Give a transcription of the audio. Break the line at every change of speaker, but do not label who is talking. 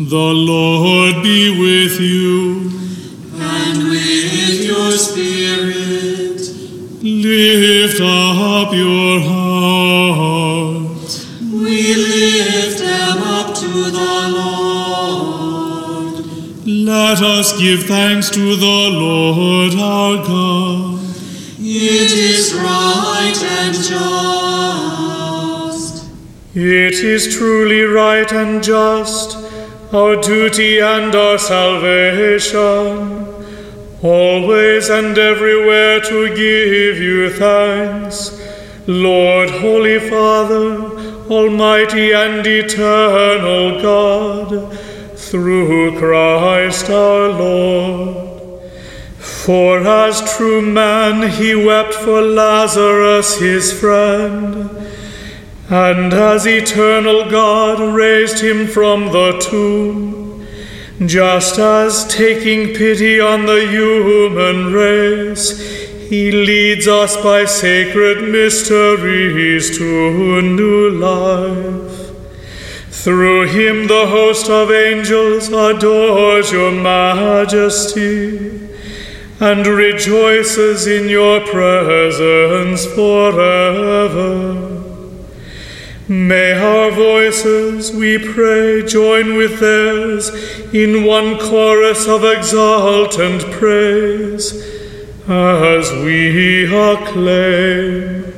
The Lord be with you.
And with your spirit.
Lift up your hearts.
We lift them up to the Lord.
Let us give thanks to the Lord our God.
It is right and just.
It is truly right and just, our duty and our salvation, always and everywhere to give you thanks, Lord, Holy Father, Almighty and eternal God, through Christ our Lord. For as true man he wept for Lazarus his friend, and as eternal God raised him from the tomb, just as taking pity on the human race, he leads us by sacred mysteries to new life. Through him the host of angels adores your majesty and rejoices in your presence forever. May our voices, we pray, join with theirs in one chorus of exultant praise as we acclaim.